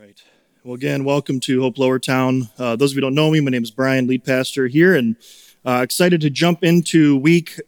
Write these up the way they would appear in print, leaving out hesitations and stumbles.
right. Well, again, welcome to Hope Lower Town. Those of you who don't know me, my name is Brian, lead pastor here, and excited to jump into week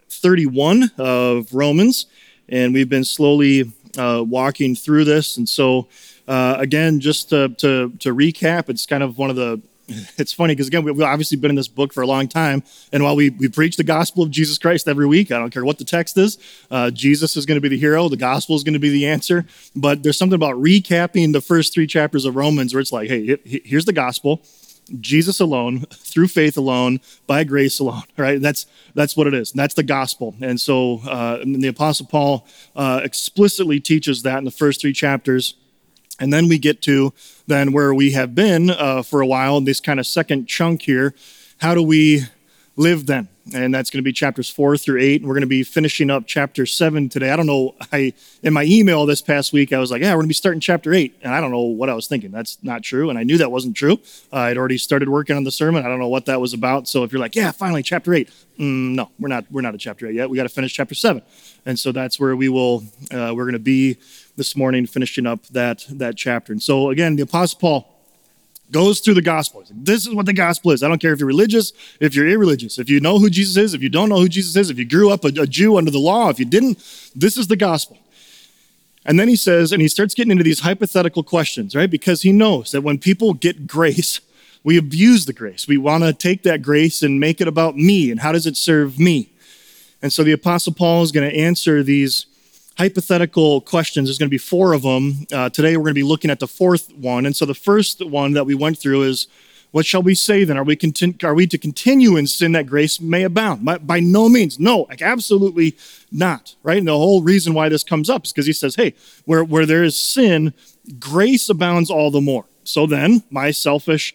31 of Romans. And we've been slowly walking through this. And so, again, just to recap, it's kind of one of the it's funny because, again, we've obviously been in this book for a long time. And while we preach the gospel of Jesus Christ every week, I don't care what the text is, Jesus is going to be the hero. The gospel is going to be the answer. But there's something about recapping the first 3 chapters of Romans where it's like, hey, here's the gospel. Jesus alone, through faith alone, by grace alone, right? That's what it is. And that's the gospel. And so the Apostle Paul explicitly teaches that in the first 3 chapters. And then we get to then where we have been for a while, this kind of second chunk here. How do we live then? And that's going to be chapters 4 through 8. And we're going to be finishing up chapter 7 today. I don't know. In my email this past week, I was like, yeah, we're going to be starting chapter 8. And I don't know what I was thinking. That's not true. And I knew that wasn't true. I'd already started working on the sermon. I don't know what that was about. So if you're like, yeah, finally, chapter 8. No, we're not at chapter 8 yet. We got to finish chapter 7. And so that's where we're going to be this morning, finishing up that chapter. And so again, the Apostle Paul goes through the gospel. He's like, this is what the gospel is. I don't care if you're religious, if you're irreligious, if you know who Jesus is, if you don't know who Jesus is, if you grew up a Jew under the law, if you didn't, this is the gospel. And then he says, and he starts getting into these hypothetical questions, right? Because he knows that when people get grace, we abuse the grace. We want to take that grace and make it about me, and how does it serve me? And so the Apostle Paul is going to answer these hypothetical questions. There's going to be 4 of them. Today we're going to be looking at the 4th one. And so the first one that we went through is, what shall we say then? Are we to continue in sin that grace may abound? By no means. No, like absolutely not, right? And the whole reason why this comes up is because he says, hey, where there is sin, grace abounds all the more. So then my selfishness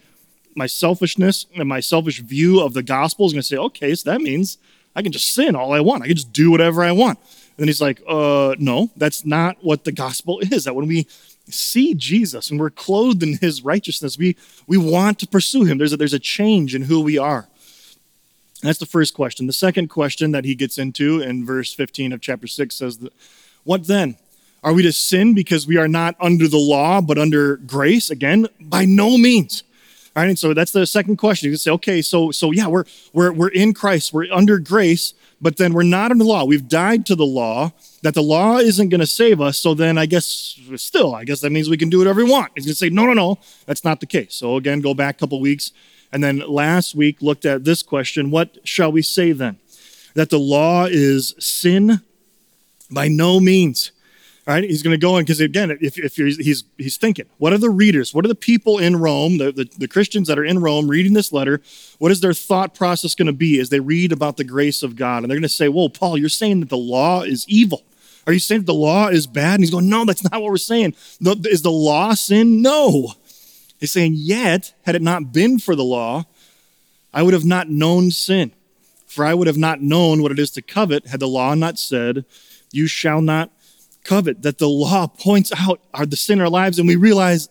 and my selfish view of the gospel is going to say, okay, so that means I can just sin all I want. I can just do whatever I want. And then he's like, no, that's not what the gospel is. That when we see Jesus and we're clothed in his righteousness, we want to pursue him. There's a change in who we are. And that's the first question. The second question that he gets into in verse 15 of chapter 6 says, what then? Are we to sin because we are not under the law, but under grace? Again, by no means. All right, and so that's the second question. You can say, okay, so yeah, we're in Christ, we're under grace, but then we're not under the law. We've died to the law, that the law isn't going to save us, so then I guess that means we can do whatever we want. He's going to say, no, that's not the case. So again, go back a couple weeks, and then last week looked at this question, what shall we say then? That the law is sin? By no means. All right, he's going to go in, because again, he's thinking, what are the readers? What are the people in Rome, the Christians that are in Rome reading this letter? What is their thought process going to be as they read about the grace of God? And they're going to say, whoa, Paul, you're saying that the law is evil. Are you saying that the law is bad? And he's going, no, that's not what we're saying. Is the law sin? No. He's saying, yet, had it not been for the law, I would have not known sin. For I would have not known what it is to covet had the law not said, you shall not covet. That the law points out the sin in our lives, and we realize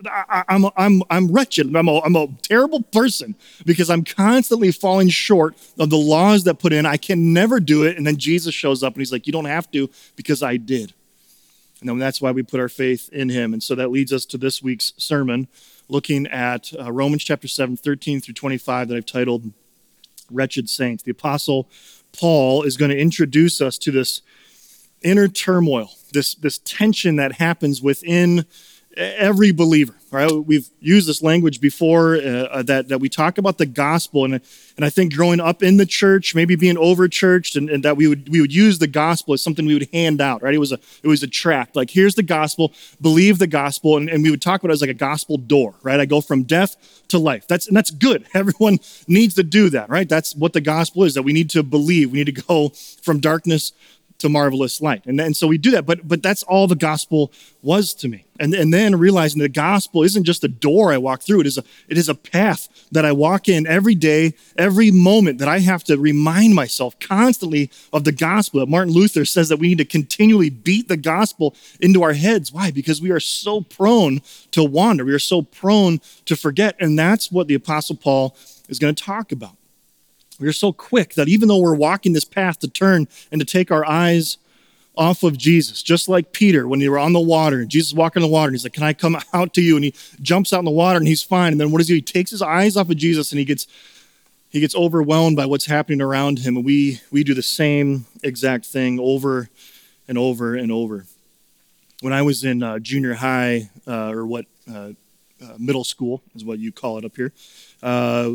I'm wretched. I'm a terrible person because I'm constantly falling short of the laws that put in. I can never do it. And then Jesus shows up and he's like, you don't have to because I did. And then that's why we put our faith in him. And so that leads us to this week's sermon, looking at Romans chapter 7, 13 through 25 that I've titled Wretched Saints. The Apostle Paul is going to introduce us to this inner turmoil, this tension that happens within every believer. Right? We've used this language before that we talk about the gospel, and I think growing up in the church, maybe being over churched, and that we would use the gospel as something we would hand out. Right? It was a tract. Like, here's the gospel, believe the gospel, and we would talk about it as like a gospel door. Right? I go from death to life. That's good. Everyone needs to do that. Right? That's what the gospel is. That we need to believe. We need to go from darkness to marvelous light. And so we do that, but that's all the gospel was to me. And then realizing the gospel isn't just a door I walk through, it is a path that I walk in every day, every moment, that I have to remind myself constantly of the gospel. That Martin Luther says that we need to continually beat the gospel into our heads. Why? Because we are so prone to wander. We are so prone to forget. And that's what the Apostle Paul is going to talk about. We're so quick that even though we're walking this path to turn and to take our eyes off of Jesus, just like Peter when they were on the water and Jesus walking on the water and he's like, can I come out to you? And he jumps out in the water and he's fine. And then what does he do? He takes his eyes off of Jesus and he gets overwhelmed by what's happening around him. And we do the same exact thing over and over and over. When I was in junior high, middle school is what you call it up here, I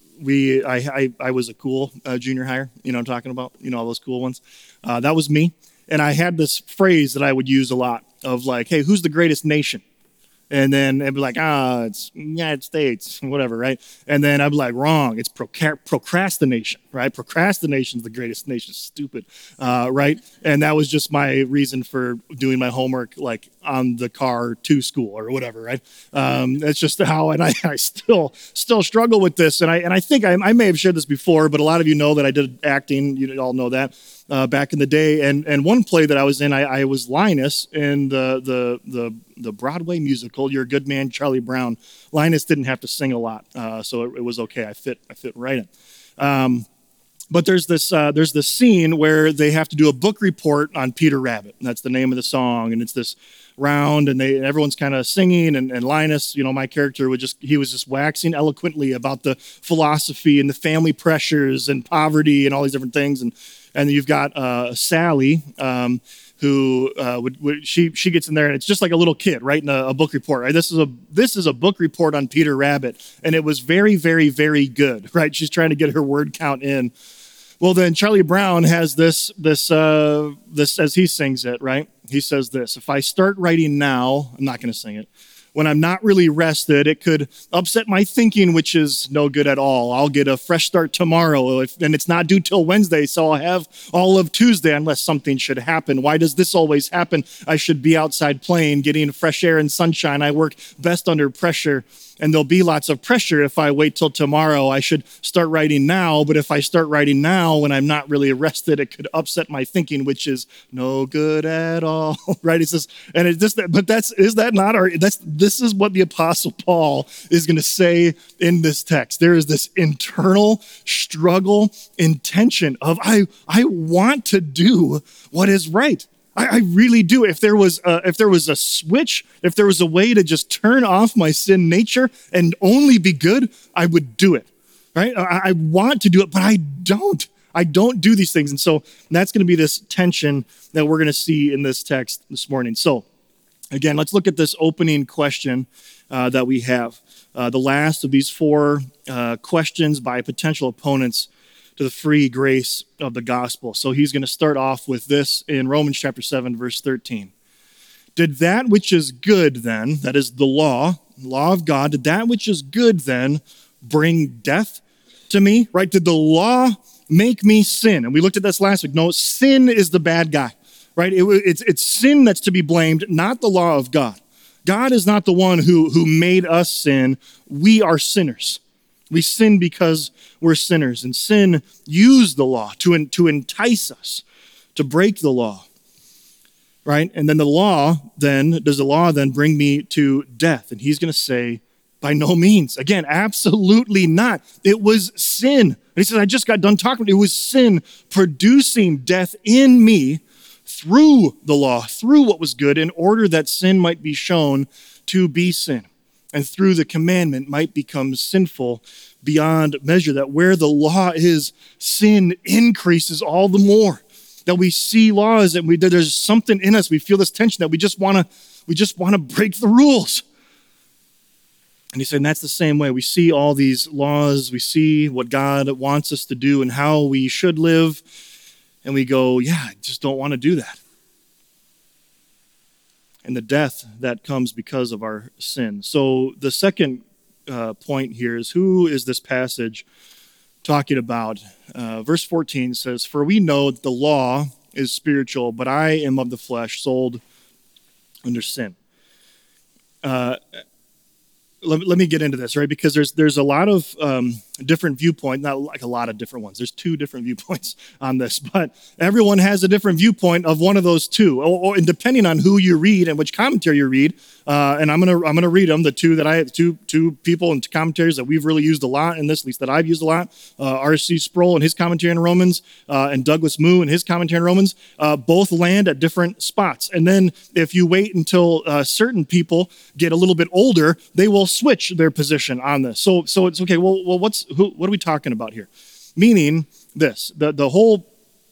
was a cool junior hire, you know what I'm talking about? You know, all those cool ones. That was me. And I had this phrase that I would use a lot of like, hey, who's the greatest nation? And then it'd be like, it's United States, whatever, right? And then I'd be like, wrong, it's procrastination, right? Procrastination is the greatest nation, stupid, right? And that was just my reason for doing my homework, like on the car to school or whatever, right? That's just how, and I still struggle with this. And I think I may have shared this before, but a lot of you know that I did acting, you all know that. Back in the day, and one play that I was in, I was Linus in the Broadway musical You're a Good Man, Charlie Brown. Linus didn't have to sing a lot, so it was okay. I fit right in. But there's this scene where they have to do a book report on Peter Rabbit, and that's the name of the song, and it's this round, and everyone's kind of singing, and Linus, you know, my character was just waxing eloquently about the philosophy and the family pressures and poverty and all these different things, and you've got Sally, who she gets in there, and it's just like a little kid writing a book report. Right? This is a book report on Peter Rabbit, and it was very, very, very good. Right? She's trying to get her word count in. Well, then Charlie Brown has this as he sings it. Right? He says this: "If I start writing now, I'm not going to sing it. When I'm not really rested, it could upset my thinking, which is no good at all. I'll get a fresh start tomorrow, and it's not due till Wednesday, so I'll have all of Tuesday unless something should happen. Why does this always happen? I should be outside playing, getting fresh air and sunshine. I work best under pressure, and there'll be lots of pressure if I wait till tomorrow. I should start writing now, but if I start writing now when I'm not really rested, it could upset my thinking, which is no good at all." Right? He says, and it's just, but this is what the Apostle Paul is going to say in this text. There is this internal struggle and tension of I want to do what is right. I really do. If there was a switch, if there was a way to just turn off my sin nature and only be good, I would do it. Right? I want to do it, but I don't. I don't do these things. And so that's going to be this tension that we're going to see in this text this morning. So again, let's look at this opening question that we have. The last of these four questions by potential opponents to the free grace of the gospel. So he's going to start off with this in Romans chapter 7, verse 13. Did that which is good then, that is the law of God, did that which is good then bring death to me? Right? Did the law make me sin? And we looked at this last week. No, sin is the bad guy. Right? It's sin that's to be blamed, not the law of God. God is not the one who made us sin. We are sinners. We sin because we're sinners. And sin used the law to entice us to break the law. Right? And then does the law then bring me to death? And he's going to say, by no means. Again, absolutely not. It was sin. And he says, I just got done talking. It was sin producing death in me through the law, through what was good, in order that sin might be shown to be sin, and through the commandment might become sinful beyond measure, that where the law is, sin increases all the more. That we see laws, and there's something in us, we feel this tension that we just want to break the rules. And he said, that's the same way. We see all these laws, we see what God wants us to do and how we should live, and we go, yeah, I just don't want to do that. And the death that comes because of our sin. So the second point here is, who is this passage talking about? Verse 14 says, "For we know that the law is spiritual, but I am of the flesh, sold under sin." let me get into this, right? Because there's a lot of different viewpoints, not like a lot of different ones. There's two different viewpoints on this, but everyone has a different viewpoint of one of those two, and depending on who you read and which commentary you read. And I'm gonna read them. The two people and commentaries that we've really used a lot in this, at least that I've used a lot. R.C. Sproul and his commentary on Romans, and Douglas Moo and his commentary on Romans, both land at different spots. And then if you wait until certain people get a little bit older, they will switch their position on this. So it's okay. Well, what are we talking about here? Meaning this, the whole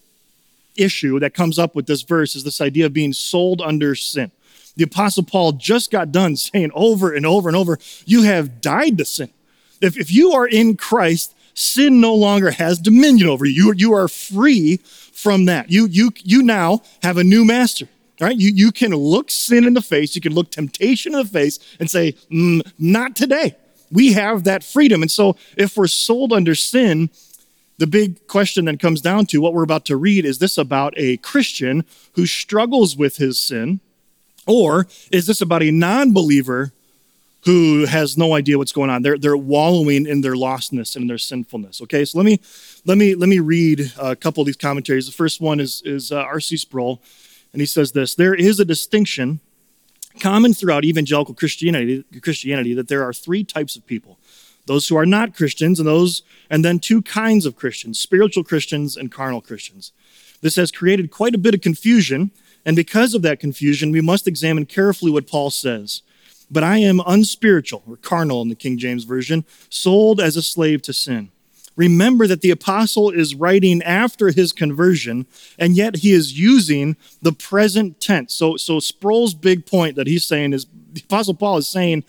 issue that comes up with this verse is this idea of being sold under sin. The Apostle Paul just got done saying over and over and over, you have died to sin. If you are in Christ, sin no longer has dominion over you. You are free from that. You now have a new master. Right? You can look sin in the face. You can look temptation in the face and say, not today. We have that freedom. And so if we're sold under sin, the big question then comes down to what we're about to read. Is this about a Christian who struggles with his sin? Or is this about a non-believer who has no idea what's going on? They're wallowing in their lostness and in their sinfulness. Okay, so let me read a couple of these commentaries. The first one is R.C. Sproul, and he says this: there is a distinction common throughout evangelical Christianity that there are three types of people: those who are not Christians, and then two kinds of Christians: spiritual Christians and carnal Christians. This has created quite a bit of confusion, and because of that confusion, we must examine carefully what Paul says. But I am unspiritual, or carnal in the King James Version, sold as a slave to sin. Remember that the apostle is writing after his conversion, and yet he is using the present tense. So Sproul's big point that he's saying is, the apostle Paul is saying,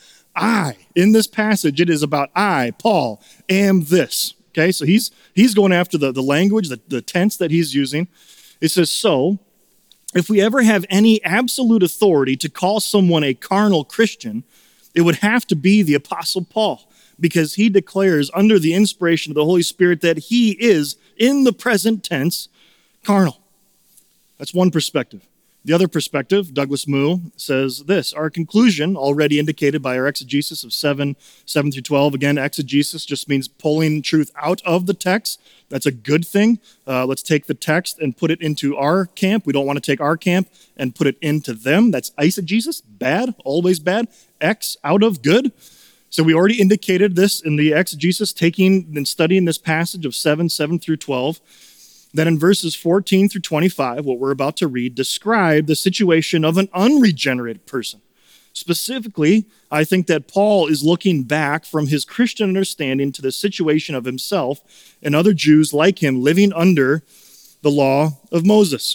in this passage, it is about I, Paul, am this. Okay, so he's going after the language, the tense that he's using. It says, so if we ever have any absolute authority to call someone a carnal Christian, it would have to be the Apostle Paul, because he declares under the inspiration of the Holy Spirit that he is, in the present tense, carnal. That's one perspective. The other perspective, Douglas Moo, says this: our conclusion, already indicated by our exegesis of 7 through 12. Again, exegesis just means pulling truth out of the text. That's a good thing. Let's take the text and put it into our camp. We don't want to take our camp and put it into them. That's eisegesis, bad, always bad. Ex, out of, good. So we already indicated this in the exegesis, taking and studying this passage of 7 through 12. Then in verses 14 through 25, what we're about to read, describe the situation of an unregenerate person. Specifically, I think that Paul is looking back from his Christian understanding to the situation of himself and other Jews like him living under the law of Moses.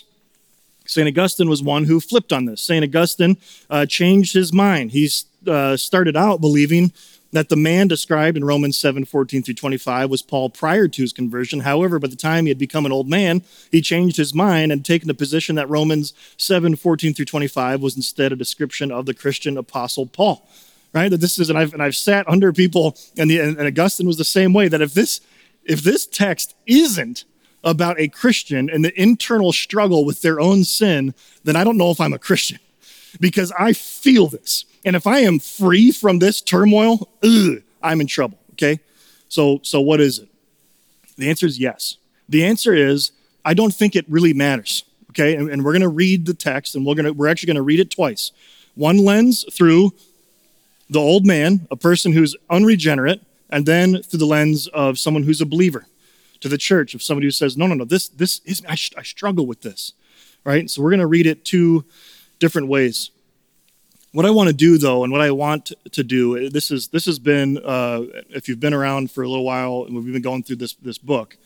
St. Augustine was one who flipped on this. St. Augustine changed his mind. He started out believing that the man described in Romans 7:14 through 25 was Paul prior to his conversion. However, by the time he had become an old man, he changed his mind and taken the position that Romans 7:14 through 25 was instead a description of the Christian apostle Paul. Right? That this is, and I've sat under people, and Augustine was the same way. That if this text isn't about a Christian and the internal struggle with their own sin, then I don't know if I'm a Christian, because I feel this. And if I am free from this turmoil, I'm in trouble, okay? So what is it? The answer is yes. The answer is, I don't think it really matters, okay? And we're going to read the text, and we're actually going to read it twice. One lens through the old man, a person who's unregenerate, and then through the lens of someone who's a believer, to the church, of somebody who says, no, this is, I struggle with this, right? So we're going to read it two different ways. What I want to do, though, and what I want to do, this has been, if you've been around for a little while, and we've been going through this book,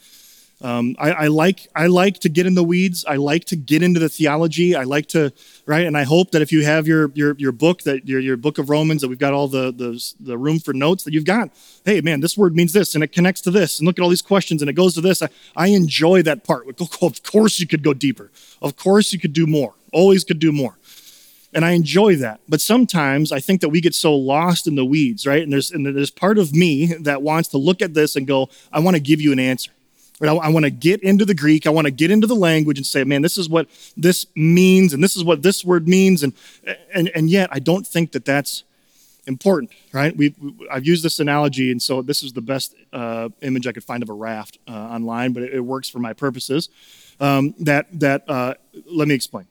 I like to get in the weeds. I like to get into the theology. I like to, right? And I hope that if you have your book, that your book of Romans, that we've got all the room for notes, that you've got, hey, man, this word means this, and it connects to this, and look at all these questions, and it goes to this. I enjoy that part. Of course you could go deeper. Of course you could do more. Always could do more. And I enjoy that. But sometimes I think that we get so lost in the weeds, right? And there's part of me that wants to look at this and go, I want to give you an answer. Right? I want to get into the Greek. I want to get into the language and say, man, this is what this means, and this is what this word means. And yet I don't think that that's important, right? I've used this analogy, and so this is the best image I could find of a raft online, but it works for my purposes. Let me explain.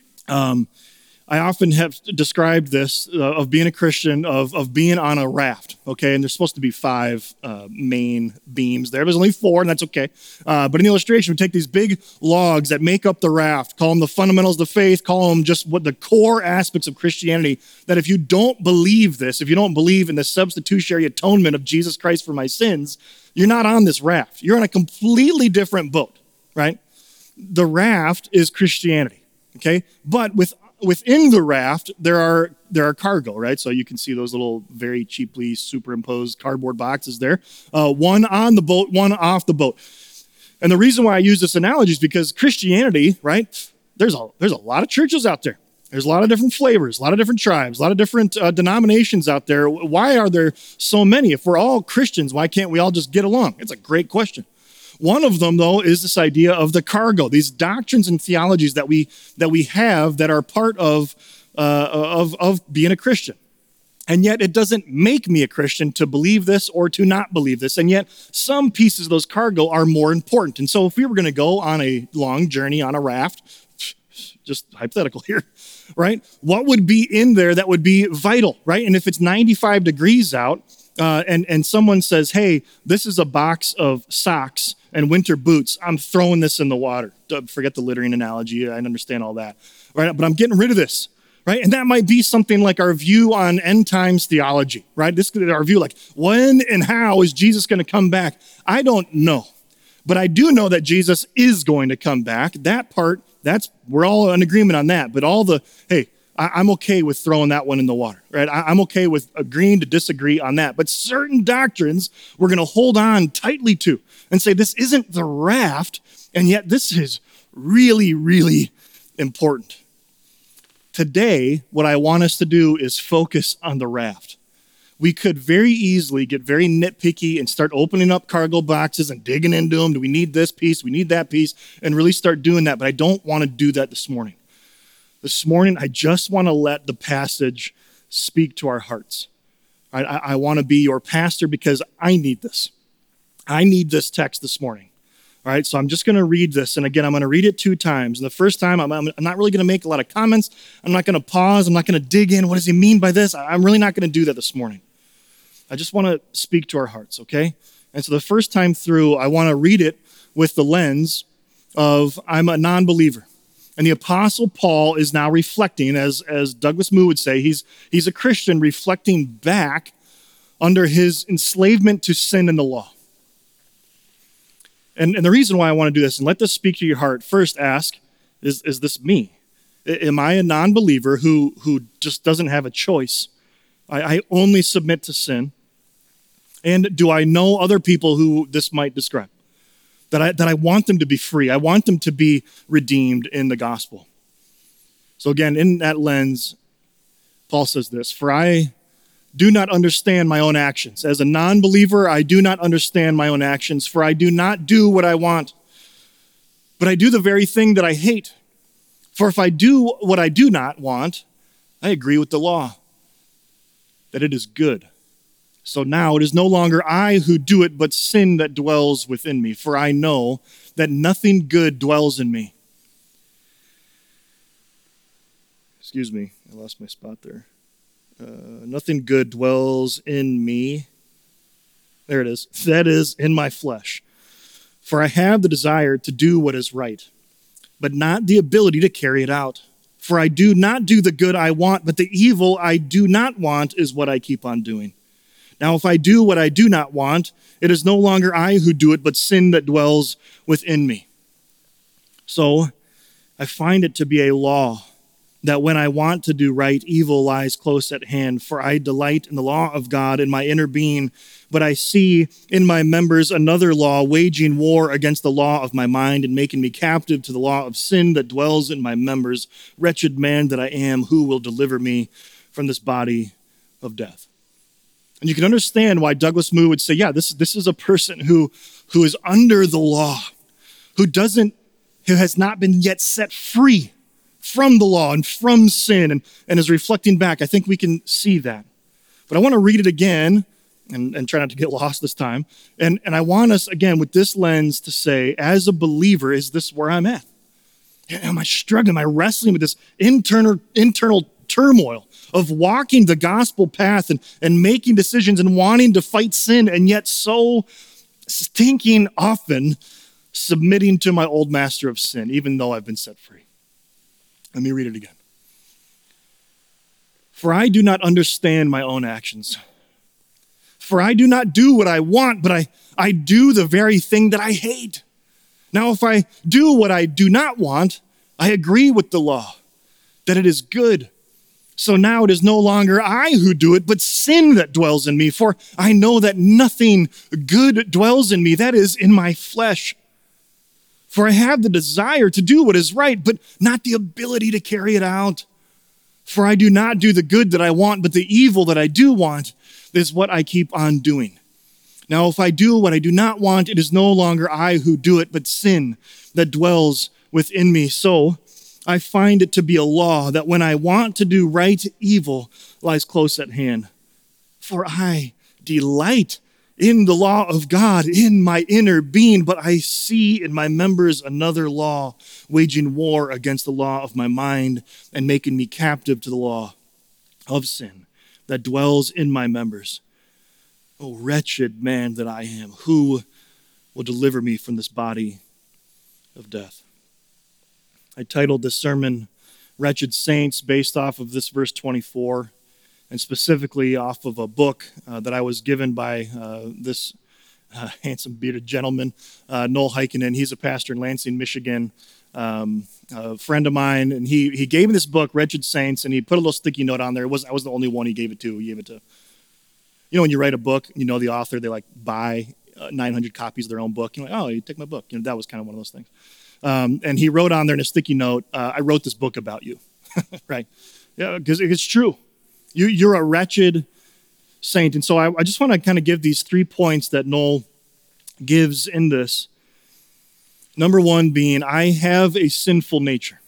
I often have described this of being a Christian, of being on a raft, okay? And there's supposed to be 5 main beams there. There's only 4, and that's okay. But in the illustration, we take these big logs that make up the raft, call them the fundamentals of the faith, call them just what the core aspects of Christianity, that if you don't believe this, if you don't believe in the substitutionary atonement of Jesus Christ for my sins, you're not on this raft. You're on a completely different boat, right? The raft is Christianity, okay? But within the raft, there are cargo, right? So you can see those little very cheaply superimposed cardboard boxes there. One on the boat, one off the boat. And the reason why I use this analogy is because Christianity, right? There's a lot of churches out there. There's a lot of different flavors, a lot of different tribes, a lot of different denominations out there. Why are there so many? If we're all Christians, why can't we all just get along? It's a great question. One of them, though, is this idea of the cargo, these doctrines and theologies that we have that are part of being a Christian. And yet it doesn't make me a Christian to believe this or to not believe this. And yet some pieces of those cargo are more important. And so if we were going to go on a long journey on a raft, just hypothetical here, right? What would be in there that would be vital, right? And if it's 95 degrees out, and someone says, hey, this is a box of socks and winter boots, I'm throwing this in the water. Forget the littering analogy. I understand all that, right? But I'm getting rid of this, right? And that might be something like our view on end times theology, right? This could be our view, like, when and how is Jesus going to come back? I don't know. But I do know that Jesus is going to come back. That part, we're all in agreement on that. But I'm okay with throwing that one in the water, right? I'm okay with agreeing to disagree on that. But certain doctrines we're going to hold on tightly to and say this isn't the raft, and yet this is really, really important. Today, what I want us to do is focus on the raft. We could very easily get very nitpicky and start opening up cargo boxes and digging into them. Do we need this piece? We need that piece, and really start doing that. But I don't want to do that this morning. This morning, I just want to let the passage speak to our hearts. I want to be your pastor because I need this. I need this text this morning. All right, so I'm just going to read this. And again, I'm going to read it 2 times. And the first time, I'm not really going to make a lot of comments. I'm not going to pause. I'm not going to dig in. What does he mean by this? I'm really not going to do that this morning. I just want to speak to our hearts, okay? And so the first time through, I want to read it with the lens of I'm a non-believer. And the Apostle Paul is now reflecting, as Douglas Moo would say, he's a Christian reflecting back under his enslavement to sin and the law. And the reason why I want to do this, and let this speak to your heart, first ask, is this me? Am I a non-believer who just doesn't have a choice? I only submit to sin. And do I know other people who this might describe? That I want them to be free. I want them to be redeemed in the gospel. So again, in that lens, Paul says this, for I do not understand my own actions. As a non-believer, I do not understand my own actions, for I do not do what I want, but I do the very thing that I hate. For if I do what I do not want, I agree with the law, that it is good. So now it is no longer I who do it, but sin that dwells within me. For I know that nothing good dwells in me. Excuse me, I lost my spot there. Nothing good dwells in me. There it is. That is in my flesh. For I have the desire to do what is right, but not the ability to carry it out. For I do not do the good I want, but the evil I do not want is what I keep on doing. Now, if I do what I do not want, it is no longer I who do it, but sin that dwells within me. So I find it to be a law that when I want to do right, evil lies close at hand. For I delight in the law of God in my inner being, but I see in my members another law waging war against the law of my mind and making me captive to the law of sin that dwells in my members. Wretched man that I am, who will deliver me from this body of death? And you can understand why Douglas Moo would say, yeah, this is a person who is under the law, who has not been yet set free from the law and from sin and is reflecting back. I think we can see that. But I want to read it again and try not to get lost this time. And I want us, again, with this lens to say, as a believer, is this where I'm at? Am I struggling? Am I wrestling with this internal turmoil of walking the gospel path and making decisions and wanting to fight sin, and yet so stinking often submitting to my old master of sin, even though I've been set free? Let me read it again. For I do not understand my own actions. For I do not do what I want, but I do the very thing that I hate. Now, if I do what I do not want, I agree with the law that it is good. So now it is no longer I who do it, but sin that dwells in me. For I know that nothing good dwells in me, that is, in my flesh. For I have the desire to do what is right, but not the ability to carry it out. For I do not do the good that I want, but the evil that I do want is what I keep on doing. Now, if I do what I do not want, it is no longer I who do it, but sin that dwells within me. So I find it to be a law that when I want to do right, evil lies close at hand. For I delight in the law of God in my inner being, but I see in my members another law, waging war against the law of my mind and making me captive to the law of sin that dwells in my members. O wretched man that I am, who will deliver me from this body of death? I titled this sermon, Wretched Saints, based off of this verse 24, and specifically off of a book that I was given by this handsome bearded gentleman, Noel Heikkinen. He's a pastor in Lansing, Michigan, a friend of mine, and he gave me this book, Wretched Saints, and he put a little sticky note on there. I was the only one he gave it to. He gave it to, when you write a book, the author, they buy 900 copies of their own book. You're like, oh, you take my book. That was kind of one of those things. And he wrote on there in a sticky note, I wrote this book about you, right? Yeah, because it's true. You're a wretched saint. And so I just want to kind of give these 3 points that Noel gives in this. Number one being, I have a sinful nature.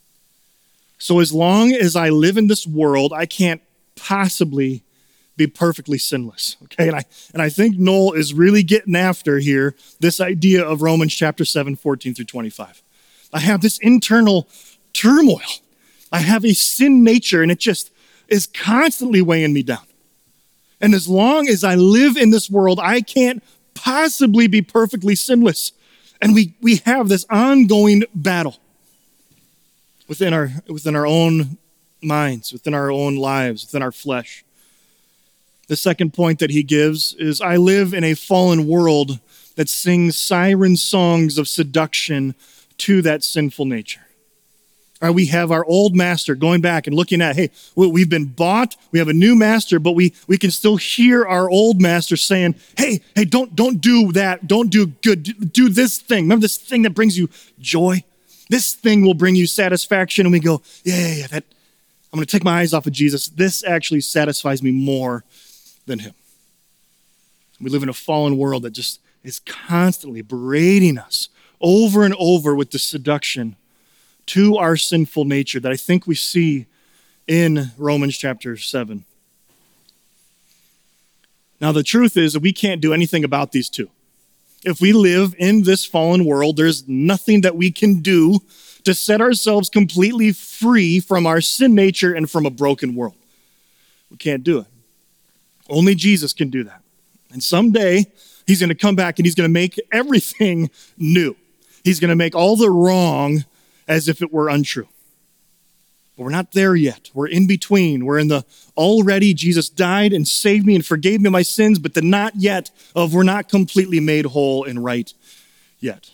So as long as I live in this world, I can't possibly be perfectly sinless, okay? And I think Noel is really getting after here this idea of Romans chapter 7, 14 through 25. I have this internal turmoil. I have a sin nature, and it just is constantly weighing me down. And as long as I live in this world, I can't possibly be perfectly sinless. And we have this ongoing battle within our own minds, within our own lives, within our flesh. The second point that he gives is, I live in a fallen world that sings siren songs of seduction to that sinful nature. We have our old master going back and looking at, hey, we've been bought, we have a new master, but we can still hear our old master saying, hey, don't do that, don't do good, do this thing. Remember this thing that brings you joy? This thing will bring you satisfaction. And we go, yeah, I'm going to take my eyes off of Jesus. This actually satisfies me more than him. We live in a fallen world that just is constantly berating us over and over with the seduction to our sinful nature that I think we see in Romans chapter 7. Now, the truth is that we can't do anything about these two. If we live in this fallen world, there's nothing that we can do to set ourselves completely free from our sin nature and from a broken world. We can't do it. Only Jesus can do that. And someday, he's going to come back and he's going to make everything new. He's going to make all the wrong as if it were untrue. But we're not there yet. We're in between. We're in the already Jesus died and saved me and forgave me my sins, but the not yet of we're not completely made whole and right yet.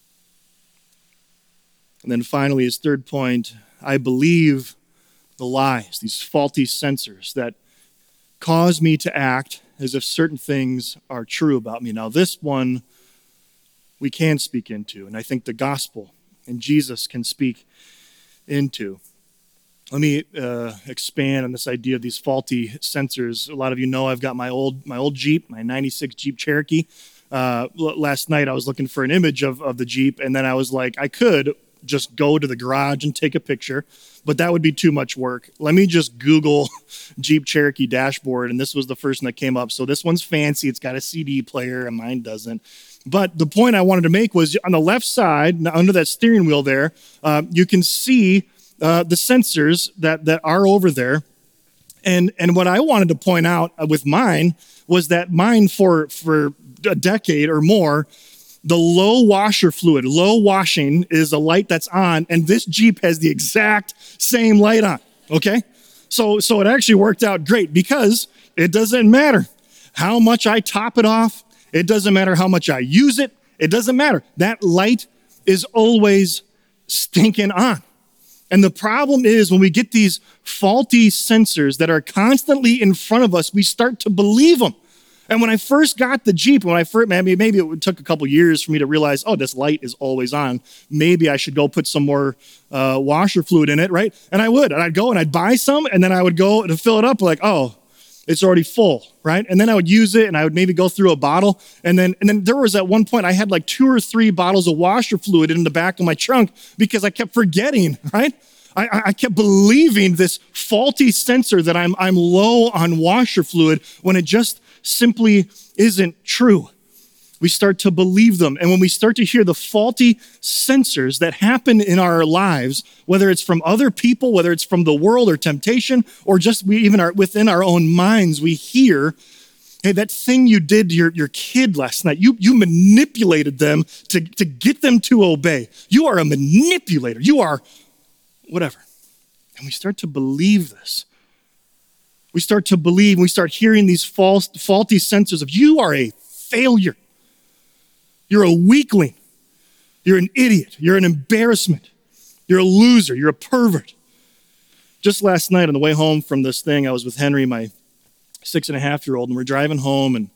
And then finally, his third point, I believe the lies, these faulty censors that cause me to act as if certain things are true about me. Now, this one we can speak into, and I think the gospel and Jesus can speak into. Let me expand on this idea of these faulty censors. A lot of you know I've got my old Jeep, my 96 Jeep Cherokee. Last night I was looking for an image of the Jeep, and then I was like, I could just go to the garage and take a picture, but that would be too much work. Let me just Google Jeep Cherokee dashboard, and this was the first one that came up. So this one's fancy. It's got a CD player, and mine doesn't. But the point I wanted to make was on the left side, under that steering wheel there, you can see the sensors that are over there. And what I wanted to point out with mine was that mine for a decade or more, the low washer fluid, low washing is a light that's on, and this Jeep has the exact same light on, okay? So it actually worked out great because it doesn't matter how much I top it off. It doesn't matter how much I use it. It doesn't matter. That light is always stinking on. And the problem is when we get these faulty sensors that are constantly in front of us, we start to believe them. And when I first got the Jeep, maybe it took a couple years for me to realize, oh, this light is always on. Maybe I should go put some more washer fluid in it, right? And I would. And I'd go and I'd buy some, and then I would go to fill it up like, oh, it's already full, right? And then I would use it, and I would maybe go through a bottle. And then there was at one point, I had like 2 or 3 bottles of washer fluid in the back of my trunk because I kept forgetting, right? I kept believing this faulty sensor that I'm low on washer fluid when it just simply isn't true. We start to believe them. And when we start to hear the faulty sensors that happen in our lives, whether it's from other people, whether it's from the world or temptation, or just we even are within our own minds, we hear, hey, that thing you did to your kid last night, you manipulated them to get them to obey. You are a manipulator. You are whatever. And we start to believe this. We start to believe, we start hearing these faulty sensors of you are a failure. You're a weakling. You're an idiot. You're an embarrassment. You're a loser. You're a pervert. Just last night on the way home from this thing, I was with Henry, my 6.5-year-old, and we're driving home, and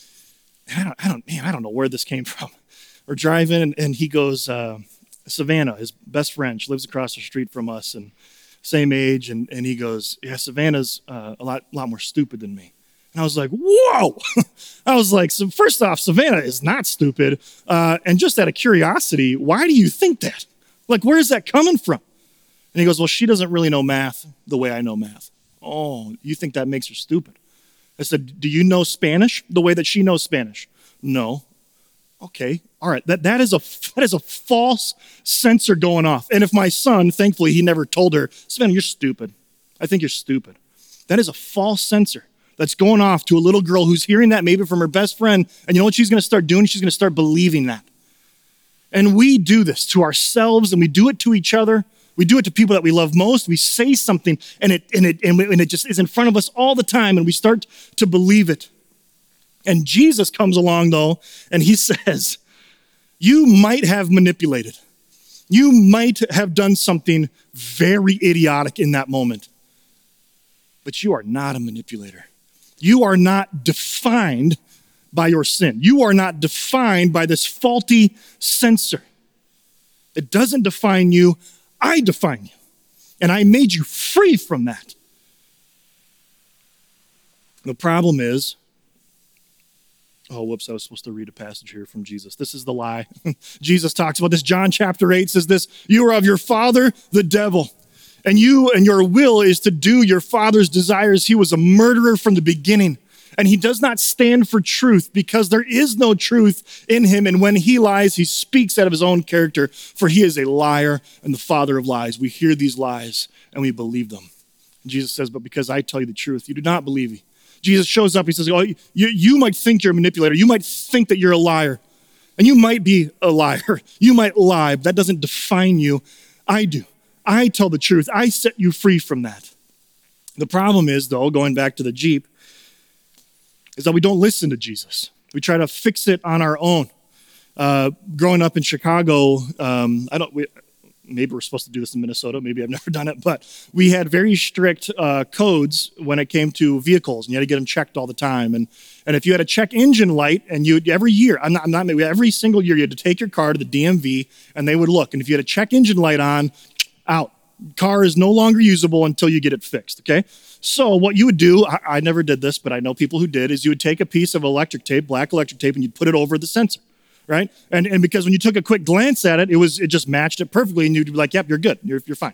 I don't know where this came from. We're driving, and he goes, Savannah, his best friend, she lives across the street from us, and same age, and he goes, yeah, Savannah's a lot more stupid than me. And I was like, whoa! I was like, so first off, Savannah is not stupid, and just out of curiosity, why do you think that? Like, where is that coming from? And he goes, well, she doesn't really know math the way I know math. Oh, you think that makes her stupid? I said, do you know Spanish the way that she knows Spanish? No. Okay, all right, that is a false sensor going off. And if my son, thankfully, he never told her, Savannah, you're stupid. I think you're stupid. That is a false sensor that's going off to a little girl who's hearing that maybe from her best friend. And you know what she's going to start doing? She's going to start believing that. And we do this to ourselves, and we do it to each other. We do it to people that we love most. We say something, and it just is in front of us all the time, and we start to believe it. And Jesus comes along, though, and he says, you might have manipulated. You might have done something very idiotic in that moment. But you are not a manipulator. You are not defined by your sin. You are not defined by this faulty sensor. It doesn't define you. I define you. And I made you free from that. The problem is, I was supposed to read a passage here from Jesus. This is the lie. Jesus talks about this. John chapter 8 says this, you are of your father, the devil, and your will is to do your father's desires. He was a murderer from the beginning, and he does not stand for truth because there is no truth in him. And when he lies, he speaks out of his own character, for he is a liar and the father of lies. We hear these lies and we believe them. And Jesus says, but because I tell you the truth, you do not believe me. Jesus shows up, he says, oh, you might think you're a manipulator. You might think that you're a liar. And you might be a liar. You might lie, but that doesn't define you. I do. I tell the truth. I set you free from that. The problem is, though, going back to the Jeep, is that we don't listen to Jesus. We try to fix it on our own. Growing up in Chicago, maybe we're supposed to do this in Minnesota. Maybe I've never done it, but we had very strict codes when it came to vehicles, and you had to get them checked all the time. And if you had a check engine light, and every single year you had to take your car to the DMV, and they would look. And if you had a check engine light on, out. Car is no longer usable until you get it fixed, okay? So what you would do, I never did this, but I know people who did, is you would take a piece of electric tape, black electric tape, and you'd put it over the sensor, right? And because when you took a quick glance at it, it just matched it perfectly, and you'd be like, yep, you're good, you're fine.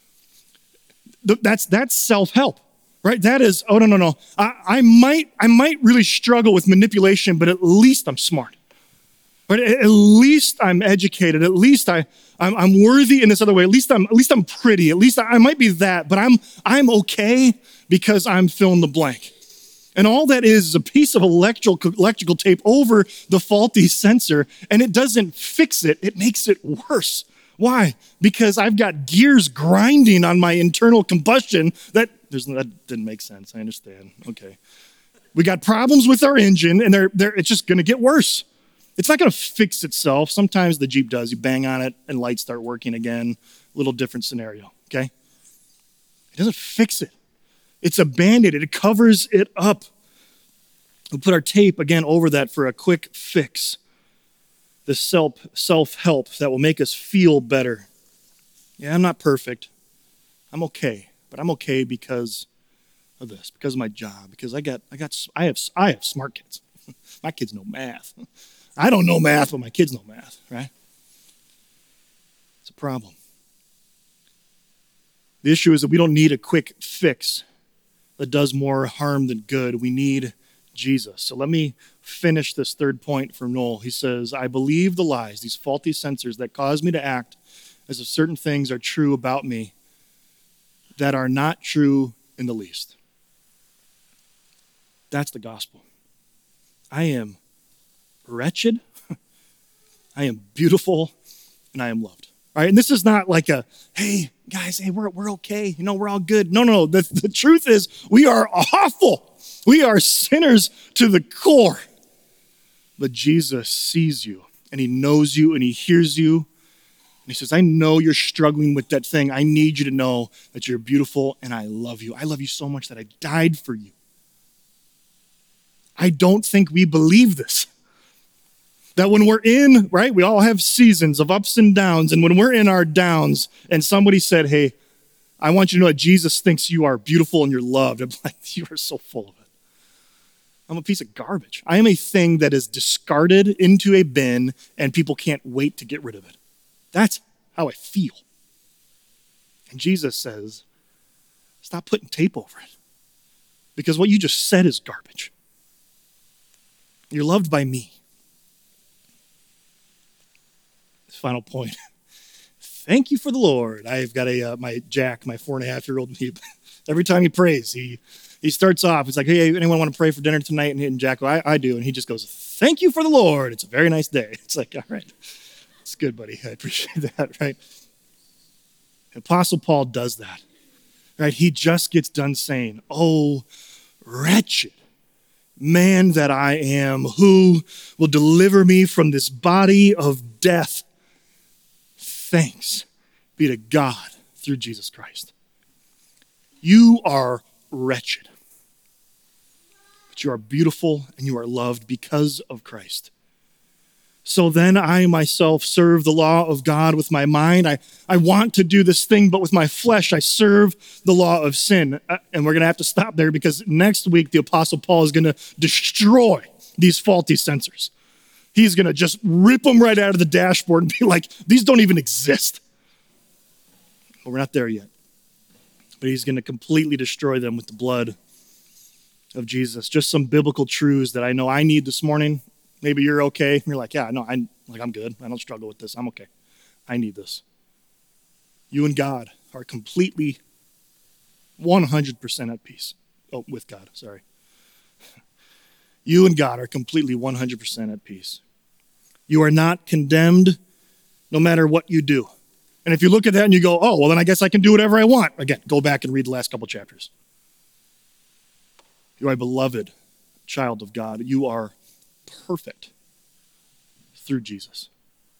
That's self-help, right? That is, oh, no. I might really struggle with manipulation, but at least I'm smart. Right? At least I'm educated. At least I'm worthy in this other way. At least I'm pretty. At least I might be that, but I'm okay because I'm fill in the blank. And all that is a piece of electrical tape over the faulty sensor, and it doesn't fix it. It makes it worse. Why? Because I've got gears grinding on my internal combustion. That didn't make sense. I understand. Okay. We got problems with our engine, and it's just going to get worse. It's not going to fix itself. Sometimes the Jeep does. You bang on it and lights start working again. A little different scenario, okay? It doesn't fix it. It's a Band-Aid. It covers it up. We'll put our tape again over that for a quick fix. The self-help that will make us feel better. Yeah, I'm not perfect. I'm okay. But I'm okay because of this, because of my job, because I have smart kids. My kids know math. I don't know math, but my kids know math, right? It's a problem. The issue is that we don't need a quick fix that does more harm than good. We need Jesus. So let me finish this third point from Noel. He says, I believe the lies, these faulty sensors that cause me to act as if certain things are true about me that are not true in the least. That's the gospel. I am wretched, I am beautiful, and I am loved. All right, and this is not like hey, guys, hey, we're okay. We're all good. No. The truth is we are awful. We are sinners to the core. But Jesus sees you, and he knows you, and he hears you. And he says, I know you're struggling with that thing. I need you to know that you're beautiful, and I love you. I love you so much that I died for you. I don't think we believe this. That when we're in, right, we all have seasons of ups and downs, and when we're in our downs and somebody said, hey, I want you to know that Jesus thinks you are beautiful and you're loved, I'm like, you are so full of it. I'm a piece of garbage. I am a thing that is discarded into a bin and people can't wait to get rid of it. That's how I feel. And Jesus says, stop putting tape over it, because what you just said is garbage. You're loved by me. Final point. Thank you for the Lord. I've got my Jack, my 4.5-year-old. Every time he prays, he starts off. It's like, hey, anyone want to pray for dinner tonight? And Jack, I do. And he just goes, thank you for the Lord. It's a very nice day. It's like, all right, it's good, buddy. I appreciate that, right? Apostle Paul does that, right? He just gets done saying, oh, wretched man that I am, who will deliver me from this body of death? Thanks be to God through Jesus Christ. You are wretched, but you are beautiful and you are loved because of Christ. So then I myself serve the law of God with my mind. I want to do this thing, but with my flesh, I serve the law of sin. And we're going to have to stop there, because next week, the Apostle Paul is going to destroy these faulty sensors. He's going to just rip them right out of the dashboard and be like, these don't even exist. But we're not there yet. But he's going to completely destroy them with the blood of Jesus. Just some biblical truths that I know I need this morning. Maybe you're okay. You're like, yeah, no, I'm good. I don't struggle with this. I'm okay. I need this. You and God are completely 100% at peace. Oh, with God, sorry. You and God are completely 100% at peace. You are not condemned no matter what you do. And if you look at that and you go, oh, well, then I guess I can do whatever I want. Again, go back and read the last couple chapters. You are a beloved child of God. You are perfect through Jesus.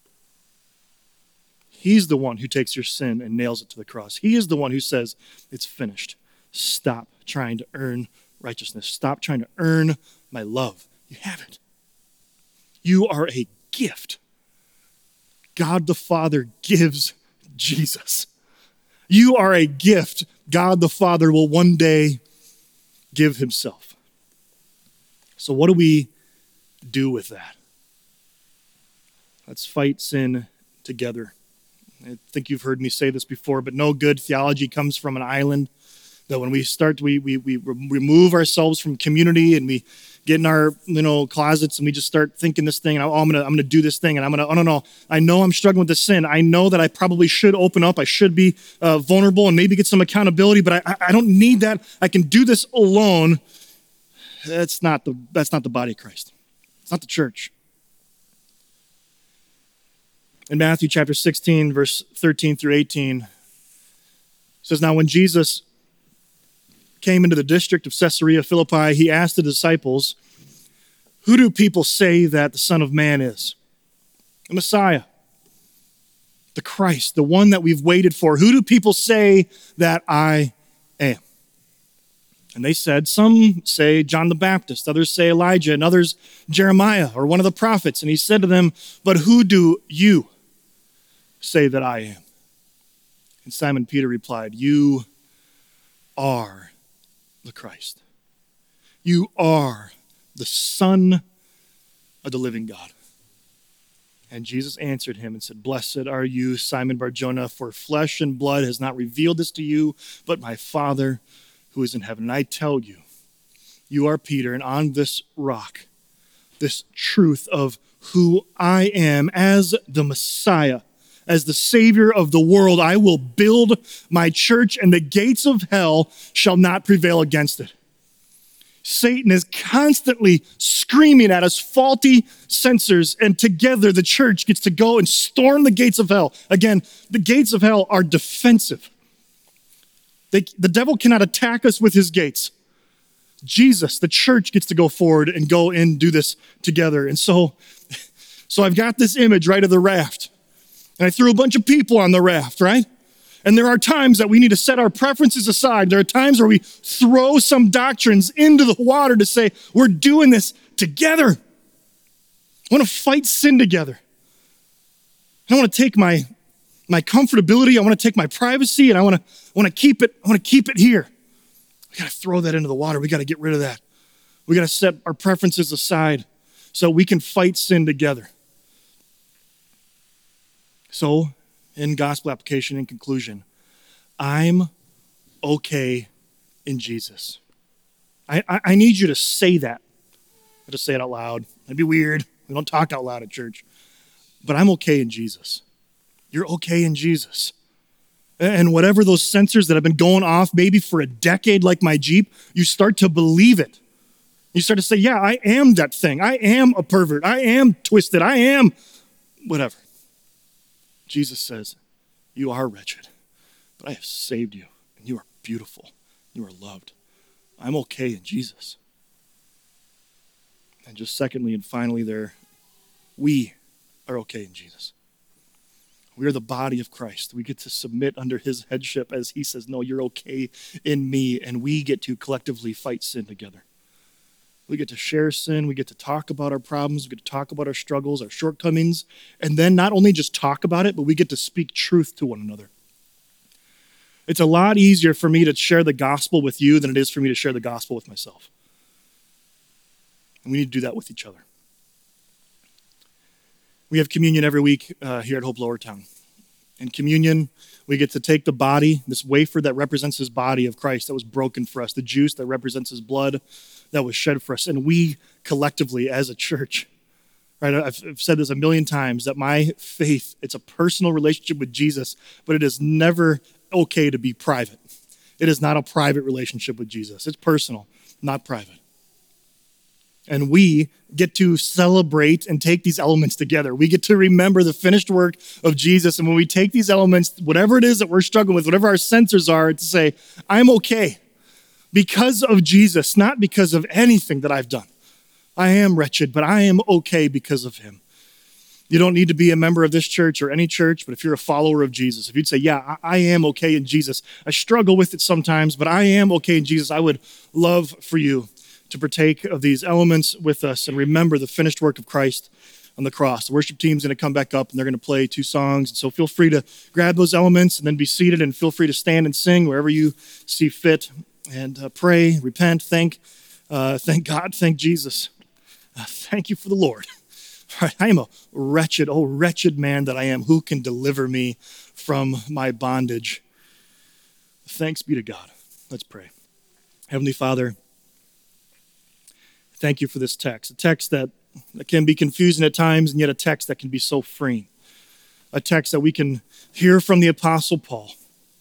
He's the one who takes your sin and nails it to the cross. He is the one who says, it's finished. Stop trying to earn righteousness. Stop trying to earn my love. You have it. You are a gift. God the Father gives Jesus. You are a gift. God the Father will one day give himself. So what do we do with that? Let's fight sin together. I think you've heard me say this before, but no good theology comes from an island. That when we start, we remove ourselves from community and we get in our closets and we just start thinking this thing. And I'm gonna do this thing, and oh no, I know I'm struggling with this sin. I know that I probably should open up. I should be vulnerable and maybe get some accountability. But I don't need that. I can do this alone. That's not the body of Christ. It's not the church. In Matthew chapter 16, verse 13 through 18, it says, "Now when Jesus came into the district of Caesarea Philippi, he asked the disciples, 'Who do people say that the Son of Man is?' 'The Messiah, the Christ, the one that we've waited for. Who do people say that I am?' And they said, 'Some say John the Baptist, others say Elijah, and others Jeremiah or one of the prophets.' And he said to them, 'But who do you say that I am?' And Simon Peter replied, 'You are the Christ. You are the Son of the living God.' And Jesus answered him and said, 'Blessed are you, Simon Bar-Jonah, for flesh and blood has not revealed this to you, but my Father who is in heaven. And I tell you, you are Peter, and on this rock, this truth of who I am as the Messiah, as the Savior of the world, I will build my church, and the gates of hell shall not prevail against it.'" Satan is constantly screaming at us faulty censors, and together the church gets to go and storm the gates of hell. Again, the gates of hell are defensive. The devil cannot attack us with his gates. Jesus, the church, gets to go forward and go and do this together. And so I've got this image, right, of the raft. And I threw a bunch of people on the raft, right? And there are times that we need to set our preferences aside. There are times where we throw some doctrines into the water to say, we're doing this together. I want to fight sin together. I want to take my comfortability, I want to take my privacy, and I want to keep it here. We got to throw that into the water. We got to get rid of that. We got to set our preferences aside so we can fight sin together. So, in gospel application, in conclusion, I'm okay in Jesus. I need you to say that. I just say it out loud. It'd be weird. We don't talk out loud at church. But I'm okay in Jesus. You're okay in Jesus. And whatever those sensors that have been going off maybe for a decade like my Jeep, you start to believe it. You start to say, yeah, I am that thing. I am a pervert. I am twisted. I am whatever. Jesus says, you are wretched, but I have saved you, and you are beautiful. You are loved. I'm okay in Jesus. And just secondly and finally there, we are okay in Jesus. We are the body of Christ. We get to submit under his headship as he says, no, you're okay in me, and we get to collectively fight sin together. We get to share sin. We get to talk about our problems. We get to talk about our struggles, our shortcomings, and then not only just talk about it, but we get to speak truth to one another. It's a lot easier for me to share the gospel with you than it is for me to share the gospel with myself. And we need to do that with each other. We have communion every week here at Hope Lowertown. In communion, we get to take the body, this wafer that represents his body of Christ that was broken for us, the juice that represents his blood that was shed for us, and we collectively as a church, right? I've said this a million times, that my faith, it's a personal relationship with Jesus, but it is never okay to be private. It is not a private relationship with Jesus. It's personal, not private. And we get to celebrate and take these elements together. We get to remember the finished work of Jesus. And when we take these elements, whatever it is that we're struggling with, whatever our sensors are, to say, I'm okay because of Jesus, not because of anything that I've done. I am wretched, but I am okay because of him. You don't need to be a member of this church or any church, but if you're a follower of Jesus, if you'd say, yeah, I am okay in Jesus. I struggle with it sometimes, but I am okay in Jesus. I would love for you to partake of these elements with us and remember the finished work of Christ on the cross. The worship team's going to come back up and they're going to play 2 songs. And so feel free to grab those elements and then be seated, and feel free to stand and sing wherever you see fit, and pray, repent, thank God, thank Jesus. Thank you for the Lord. I am a wretched man that I am. Who can deliver me from my bondage? Thanks be to God. Let's pray. Heavenly Father, thank you for this text, a text that can be confusing at times, and yet a text that can be so freeing, a text that we can hear from the Apostle Paul,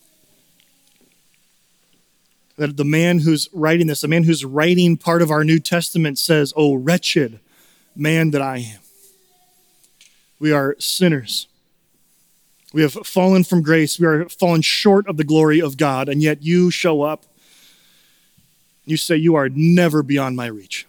that the man who's writing this, the man who's writing part of our New Testament says, "Oh, wretched man that I am." We are sinners. We have fallen from grace. We are fallen short of the glory of God, and yet you show up. You say you are never beyond my reach.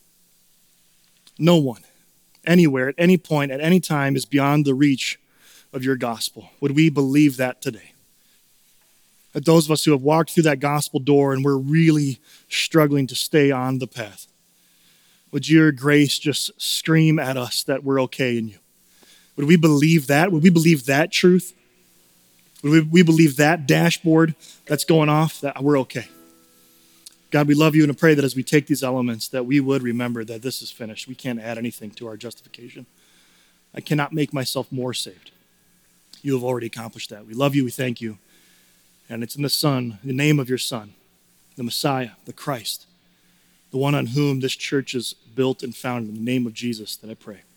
No one, anywhere, at any point, at any time is beyond the reach of your gospel. Would we believe that today? That those of us who have walked through that gospel door and we're really struggling to stay on the path, would your grace just scream at us that we're okay in you? Would we believe that? Would we believe that truth? Would we believe that dashboard that's going off, that we're okay? God, we love you, and I pray that as we take these elements, that we would remember that this is finished. We can't add anything to our justification. I cannot make myself more saved. You have already accomplished that. We love you, we thank you. And it's in the Son, in the name of your Son, the Messiah, the Christ, the one on whom this church is built and founded, in the name of Jesus that I pray.